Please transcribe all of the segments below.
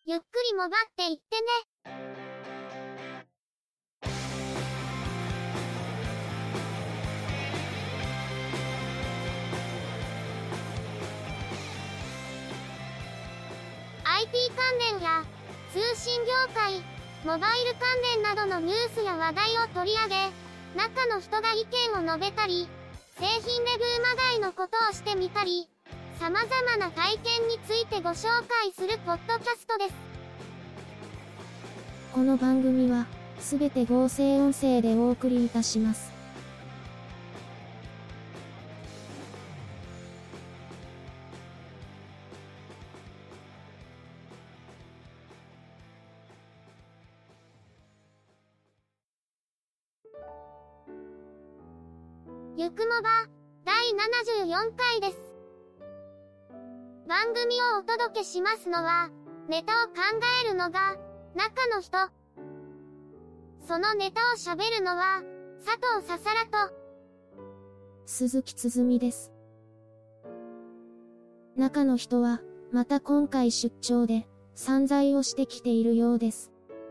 ゆっくりもがっていってね。IT 関連や通信業界、モバイル関連などのニュースや話題を取り上げ、中の人が意見を述べたり、製品レビューまがいのことをしてみたり、様々な体験についてご紹介するポッドキャストです。 この番組は、すべて合成音声でお送りいたします。 ゆくもば、第74回です。番組をお届けしますのは、ネタを考えるのが、中の人。そのネタを喋るのは、佐藤ささらと、 鈴木つづみです。中の人は、また今回出張で、散財をしてきているようです。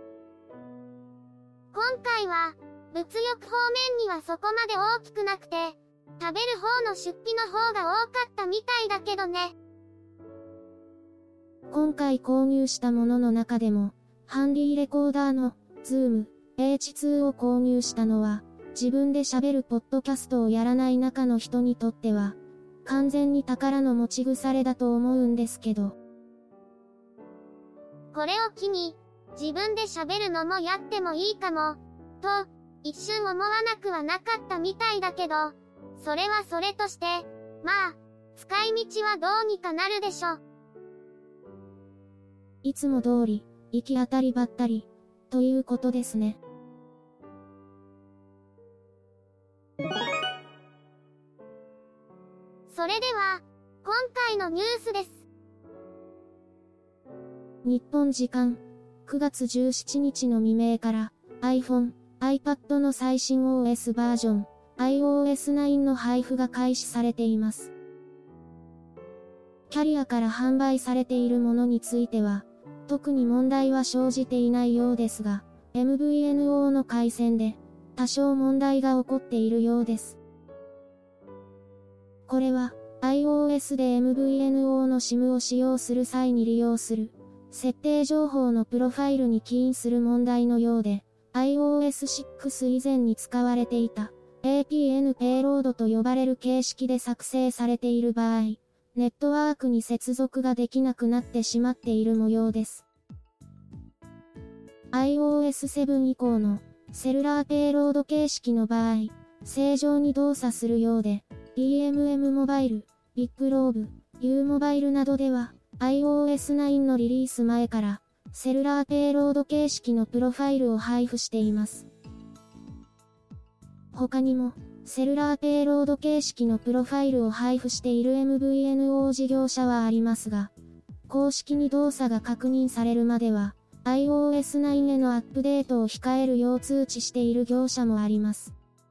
今回は、物欲方面にはそこまで大きくなくて、食べる方の出費の方が多かったみたいだけどね。 今回購入したものの中でも、ハンディレコーダーの、Zoom H2 を購入したのは、自分で喋るポッドキャストをやらない中の人にとっては、完全に宝の持ち腐れだと思うんですけど。 これを機に、自分で喋るのもやってもいいかも、と、一瞬思わなくはなかったみたいだけど、それはそれとして、まあ、使い道はどうにかなるでしょ。 いつも通り、行き当たりばったり、ということですね。 それでは、今回のニュースです。 日本時間、9月17日の未明から、iPhone、iPad の最新 OS バージョン、iOS9 の配布が開始されています。キャリアから販売されているものについては、特に問題は生じていないようですが、MVNO の回線で、多少問題が起こっているようです。これは、iOS で MVNO の SIM を使用する際に利用する、設定情報のプロファイルに起因する問題のようで、iOS6 以前に使われていた APN ペイロードと呼ばれる形式で作成されている場合、ネットワークに接続ができなくなってしまっている模様です。iOS7 以降のセルラーペイロード形式の場合、正常に動作するようで、DMM モバイル、ビッグローブ、U モバイルなどでは、iOS9 のリリース前から、セルラーペイロード形式のプロファイルを配布しています。他にも、セルラーペイロード形式のプロファイルを配布している MVNO 事業者はありますが、公式に動作が確認されるまでは、iOS9 へのアップデートを控えるよう通知している業者もあります。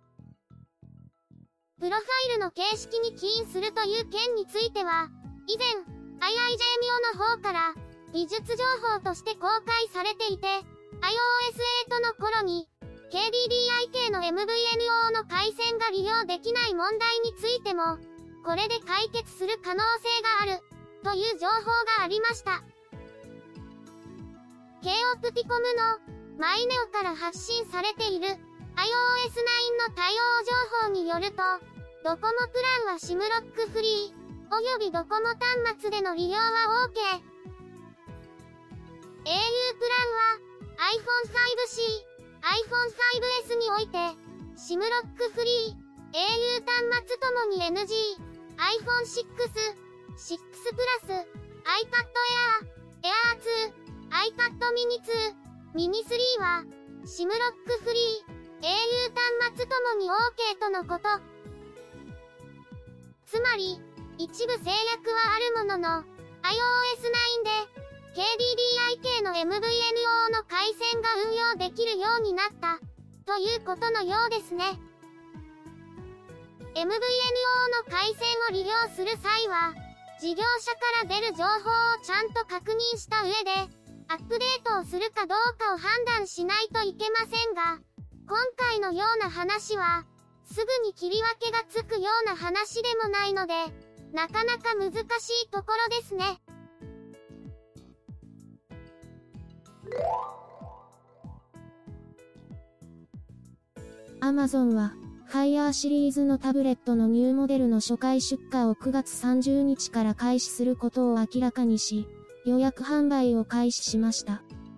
プロファイルの形式に起因するという件については、以前、IIJ ミオの方から、技術情報として公開されていて、iOS8 の頃に、KDDIK の MVNO の回線が利用できない問題についても、これで解決する可能性がある、という情報がありました。K オプティコムの、マイネオから発信されている、iOS9 の対応情報によると、ドコモプランは SIM ロックフリー、およびドコモ端末での利用は OK。au プランは iPhone5C、iPhone 5S において SIM ロックフリー、au 端末ともに NG、iPhone 6、6 Plus、iPad Air、Air 2、iPad mini 2、mini 3は SIM ロックフリー、au 端末ともに OK とのこと。つまり、一部制約はあるものの、iOS9 で、KDDIK の MVNO の回線が運用できるようになった、ということのようですね。MVNO の回線を利用する際は、事業者から出る情報をちゃんと確認した上で、 アップデートをするかどうかを判断しないといけませんが、今回のような話は、すぐに切り分けがつくような話でもないので、なかなか難しいところですね。 Amazon は、Fire シリーズのタブレットのニューモデルの初回出荷を9月30日から開始することを明らかにし、予約販売を開始しました。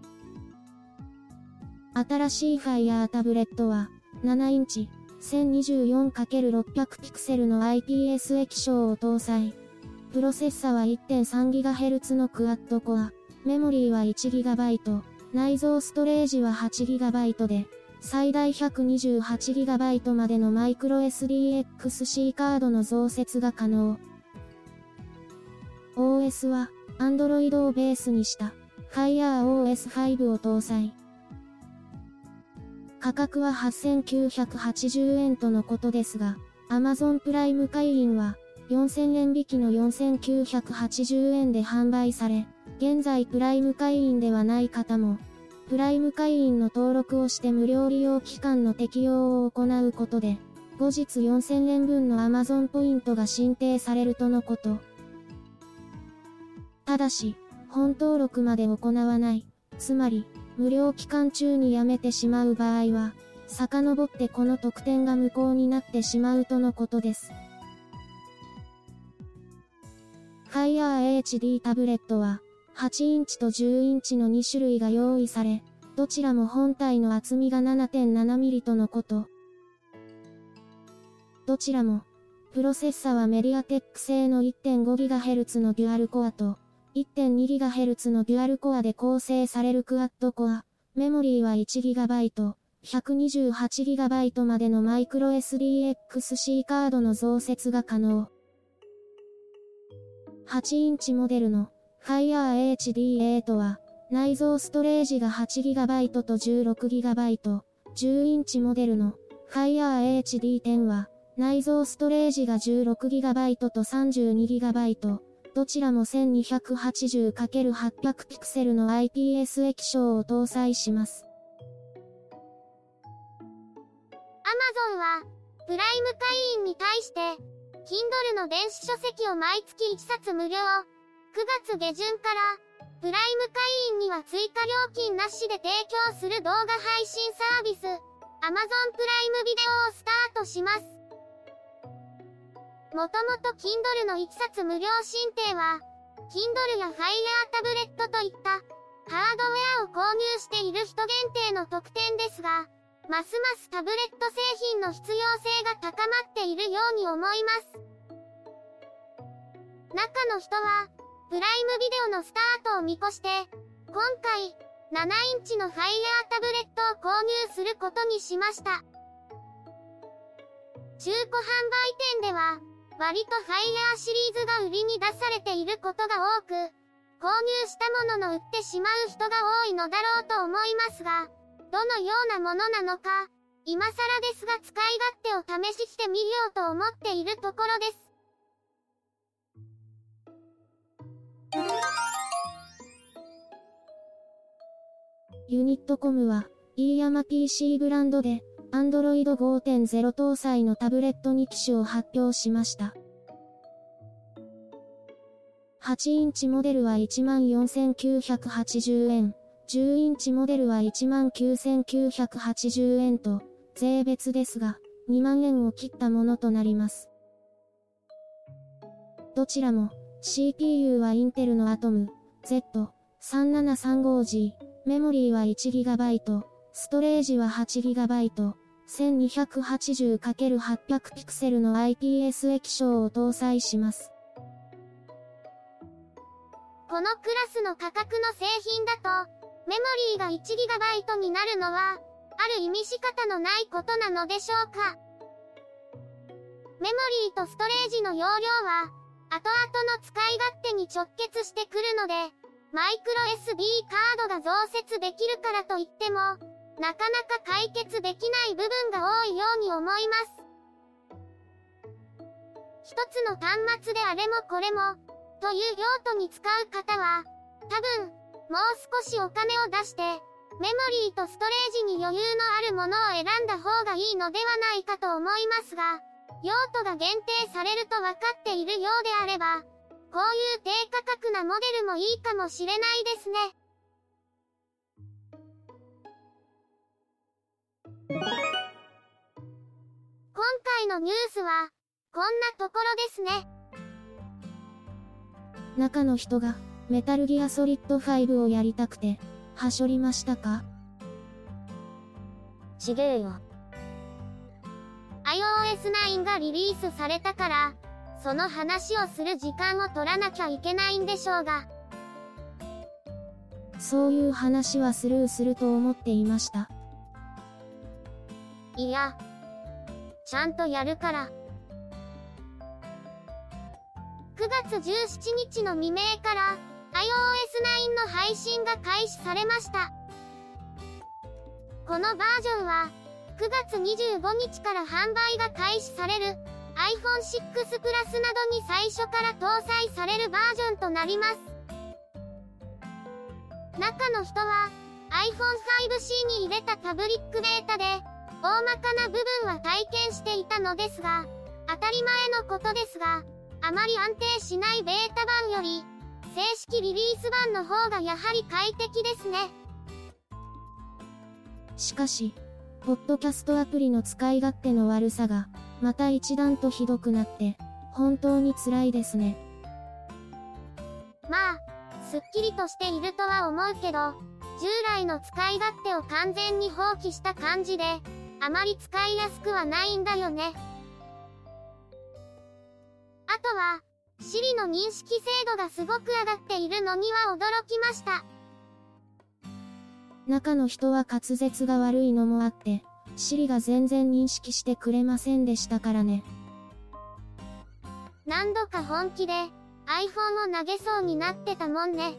新しい Fire タブレットは、7インチ、1024×600 ピクセルの IPS 液晶を搭載。プロセッサは 1.3GHz のクワッドコア、メモリーは 1GB、内蔵ストレージは 8GB で、最大 128GB までのマイクロ SDXC カードの増設が可能。OS は、Android をベースにした、Fire OS5 を搭載。価格は8980円とのことですが、Amazon プライム会員は、4000円引きの4980円で販売され、現在プライム会員ではない方も、プライム会員の登録をして無料利用期間の適用を行うことで、後日4000円分の Amazon ポイントが申請されるとのこと。ただし、本登録まで行わない、つまり、無料期間中にやめてしまう場合は、遡ってこの特典が無効になってしまうとのことです。Fire HD タブレットは、8インチと10インチの2種類が用意され、どちらも本体の厚みが 7.7mm とのこと。どちらも、プロセッサはメディアテック製の 1.5GHz のデュアルコアと、1.2GHz のデュアルコアで構成されるクワッドコア、メモリーは 1GB、128GB までのマイクロ SDXC カードの増設が可能。8インチモデルの Fire HD8 は、内蔵ストレージが 8GB と 16GB、10インチモデルの Fire HD10 は、内蔵ストレージが 16GB と 32GB、どちらも 1280×800 ピクセルの IPS 液晶を搭載します。 Amazon は、プライム会員に対して、Kindle の電子書籍を毎月1冊無料。9月下旬から、プライム会員には追加料金なしで提供する動画配信サービス、Amazon プライムビデオをスタートします。もともと Kindle の1冊無料申請は、Kindle や Fire タブレットといったハードウェアを購入している人限定の特典ですが、ますますタブレット製品の必要性が高まっているように思います。中の人は、プライムビデオのスタートを見越して、今回、7インチの Fire タブレットを購入することにしました。中古販売店では、割と Fire シリーズが売りに出されていることが多く、購入したものの売ってしまう人が多いのだろうと思いますが、どのようなものなのか、今更ですが使い勝手を試ししてみようと思っているところです。 ユニットコムは、飯山 PC ブランドで、Android 5.0 搭載のタブレット2機種を発表しました。8インチモデルは 14,980 円、10インチモデルは 19,980 円と、税別ですが、2万円を切ったものとなります。どちらも、CPU はインテルの Atom Z3735G、メモリーは 1GB、ストレージは 8GB、1280×800 ピクセルの IPS 液晶を搭載します。 このクラスの価格の製品だと、メモリーが 1GB になるのは、ある意味仕方のないことなのでしょうか。メモリーとストレージの容量は、後々の使い勝手に直結してくるので、マイクロ SD カードが増設できるからといっても、なかなか解決できない部分が多いように思います。一つの端末であれもこれも、という用途に使う方は、多分、 もう少しお金を出して、メモリーとストレージに余裕のあるものを選んだ方がいいのではないかと思いますが、用途が限定されると分かっているようであれば、こういう低価格なモデルもいいかもしれないですね。今回のニュースは、こんなところですね。 中の人が、メタルギアソリッド5をやりたくて、はしょりましたか？ ちげえよ。iOS 9がリリースされたから、その話をする時間を取らなきゃいけないんでしょうが。 そういう話はスルーすると思っていました。 いや、ちゃんとやるから。9月17日の未明から iOS 9の配信が開始されました。このバージョンは9月25日から販売が開始される iPhone 6 Plus などに最初から搭載されるバージョンとなります。中の人は iPhone 5C に入れたパブリックベータで大まかな部分は体験していたのですが、当たり前のことですが、あまり安定しないベータ版より、正式リリース版の方がやはり快適ですね。 しかし、ポッドキャストアプリの使い勝手の悪さが、また一段とひどくなって、本当に辛いですね。 まあ、すっきりとしているとは思うけど、従来の使い勝手を完全に放棄した感じで、あまり使いやすくはないんだよね。あとは、Siri の認識精度がすごく上がっているのには驚きました。 中の人は滑舌が悪いのもあって、Siri が全然認識してくれませんでしたからね。 何度か本気で iPhone を投げそうになってたもんね。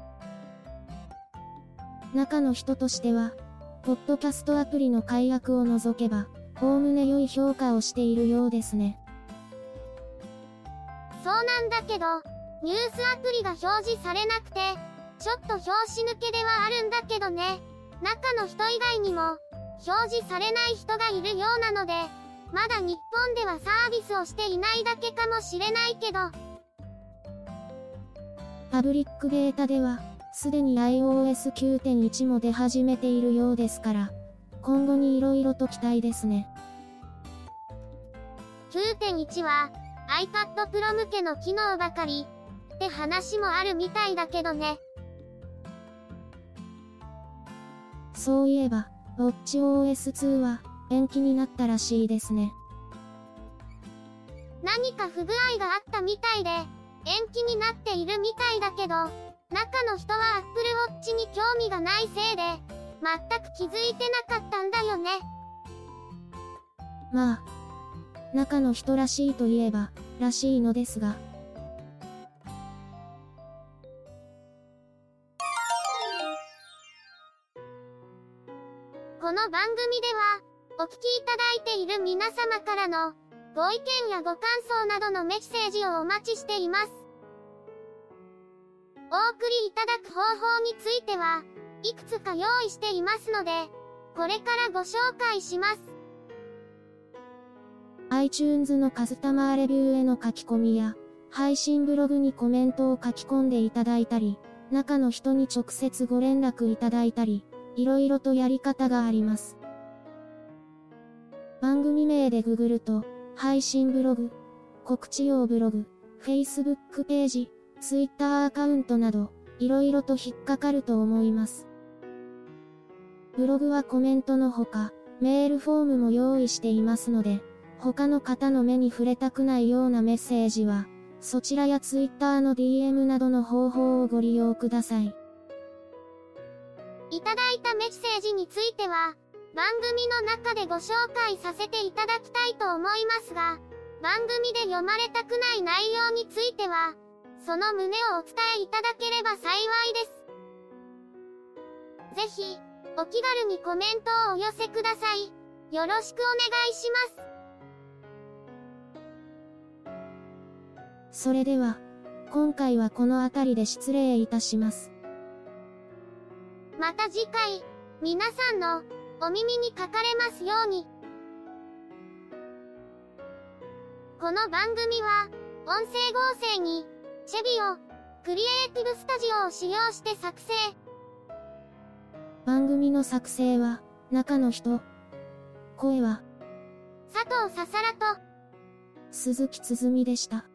中の人としては、ポッドキャストアプリの解約を除けば、おおむね良い評価をしているようですね。 そうなんだけど、ニュースアプリが表示されなくて、ちょっと拍子抜けではあるんだけどね。中の人以外にも、表示されない人がいるようなので、まだ日本ではサービスをしていないだけかもしれないけど。 パブリックベータでは、すでに iOS 9.1 も出始めているようですから、今後に色々と期待ですね。 9.1 は iPad Pro 向けの機能ばかりって話もあるみたいだけどね。 そういえば、WatchOS 2は延期になったらしいですね。 何か不具合があったみたいで、延期になっているみたいだけど、中の人は Apple Watch に興味がないせいで、全く気づいてなかったんだよね。 まあ、中の人らしいといえば、らしいのですが。 この番組では、お聞きいただいている皆様からの、ご意見やご感想などのメッセージをお待ちしています。お送りいただく方法については、いくつか用意していますので、これからご紹介します。 iTunes のカスタマーレビューへの書き込みや、配信ブログにコメントを書き込んでいただいたり、中の人に直接ご連絡いただいたり、いろいろとやり方があります。番組名でググると、配信ブログ、告知用ブログ、Facebook ページ、Twitter アカウントなど、いろいろと引っかかると思います。ブログはコメントのほか、メールフォームも用意していますので、他の方の目に触れたくないようなメッセージは、そちらや Twitter の DM などの方法をご利用ください。 いただいたメッセージについては、番組の中でご紹介させていただきたいと思いますが、番組で読まれたくない内容については、その旨をお伝えいただければ幸いです。ぜひ、お気軽にコメントをお寄せください。よろしくお願いします。 それでは、今回はこの辺りで失礼いたします。 また次回、皆さんのお耳にかかれますように。この番組は、音声合成に、チェビオ、クリエイティブスタジオを使用して作成。 番組の作成は、中の人。声は、 佐藤ささらと、 鈴木つづみでした。